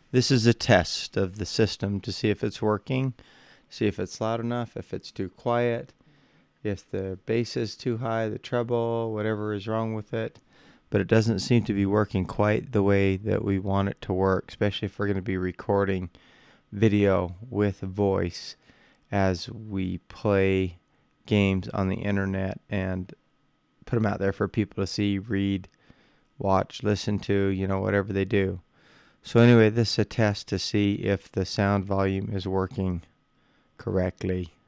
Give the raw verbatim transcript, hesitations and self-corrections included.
This is a test of the system to see if it's working, see if it's loud enough, if it's too quiet, if the bass is too high, the treble, whatever is wrong with it. But it doesn't seem to be working quite the way that we want it to work, especially if we're going to be recording video with voice as we play games on the internet and put them out there for people to see, read, watch, listen to, you know, whatever they do. So anyway, this is a test to see if the sound volume is working correctly.